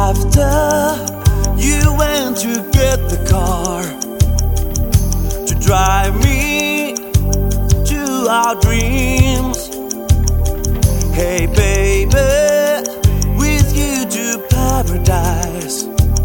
After you went to get the car to drive me to our dreams. Hey baby, with you to paradise,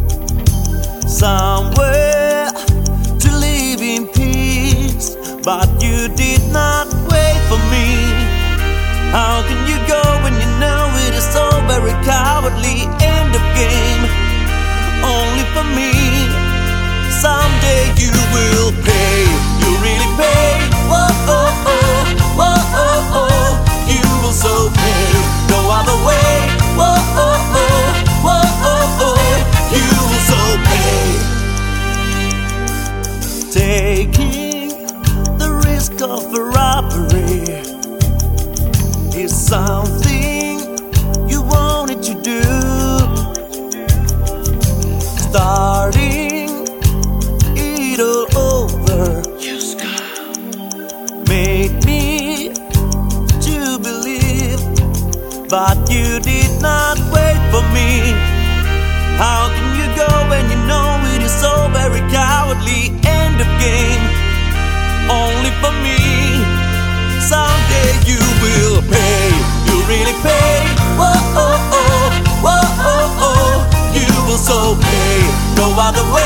somewhere to live in peace. But you did not wait for me. How can you go when you know it is so very cowardly? End of game, only for me. Someday you will pay, you really pay. Whoa, oh, oh, whoa, oh, oh. You will so pay, no other way. Whoa, oh, oh, whoa, oh, oh. You will so pay. Taking the risk of a robbery is something you wanted to do. Starting it all over made me to believe, but you did not wait for me. How can you go when you know it is so very cowardly? End of game, only for me. Someday you will pay, you really pay. Whoa, oh, oh, whoa, oh, oh. You will so pay, no other way.